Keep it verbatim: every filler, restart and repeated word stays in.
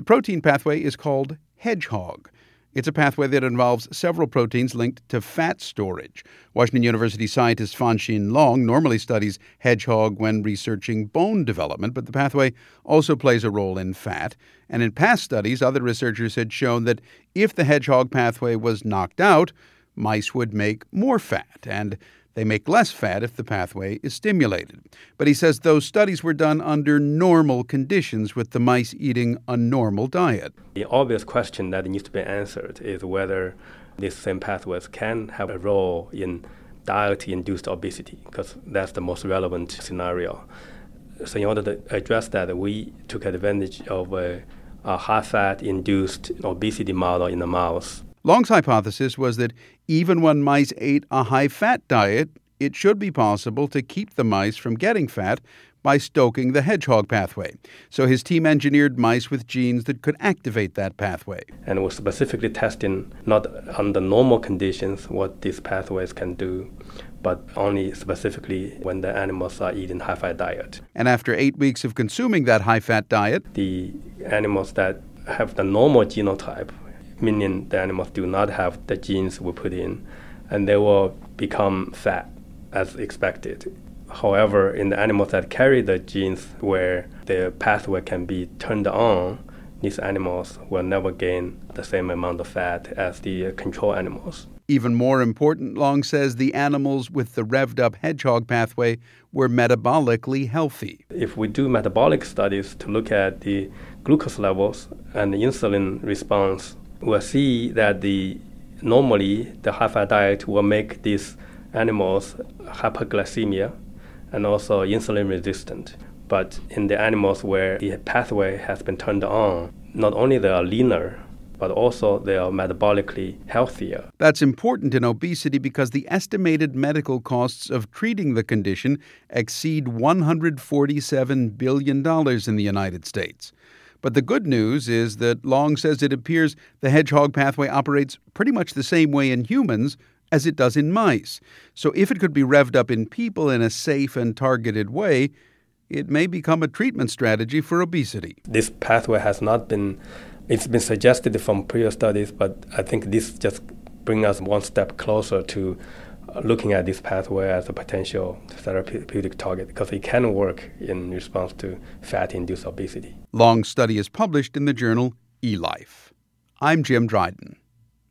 protein pathway is called hedgehog. It's a pathway that involves several proteins linked to fat storage. Washington University scientist Fanxin Long normally studies hedgehog when researching bone development, but the pathway also plays a role in fat. And in past studies, other researchers had shown that if the hedgehog pathway was knocked out, mice would make more fat, and they make less fat if the pathway is stimulated. But he says those studies were done under normal conditions with the mice eating a normal diet. The obvious question that needs to be answered is whether these same pathways can have a role in diet-induced obesity, because that's the most relevant scenario. So in order to address that, we took advantage of a, a high-fat-induced obesity model in the mouse. Long's hypothesis was that even when mice ate a high-fat diet, it should be possible to keep the mice from getting fat by stoking the hedgehog pathway. So his team engineered mice with genes that could activate that pathway. And we're specifically testing not under normal conditions what these pathways can do, but only specifically when the animals are eating high-fat diet. And after eight weeks of consuming that high-fat diet, the animals that have the normal genotype, meaning the animals do not have the genes we put in, and they will become fat as expected. However, in the animals that carry the genes where the pathway can be turned on, these animals will never gain the same amount of fat as the control animals. Even more important, Long says the animals with the revved-up hedgehog pathway were metabolically healthy. If we do metabolic studies to look at the glucose levels and the insulin response, we'll see that the normally the high-fat diet will make these animals hyperglycemia and also insulin resistant. But in the animals where the pathway has been turned on, not only they are leaner, but also they are metabolically healthier. That's important in obesity because the estimated medical costs of treating the condition exceed one hundred forty-seven billion dollars in the United States. But the good news is that Long says it appears the hedgehog pathway operates pretty much the same way in humans as it does in mice. So if it could be revved up in people in a safe and targeted way, it may become a treatment strategy for obesity. This pathway has not been, it's been suggested from previous studies, but I think this just brings us one step closer to looking at this pathway as a potential therapeutic target because it can work in response to fat-induced obesity. Long's study is published in the journal eLife. I'm Jim Dryden.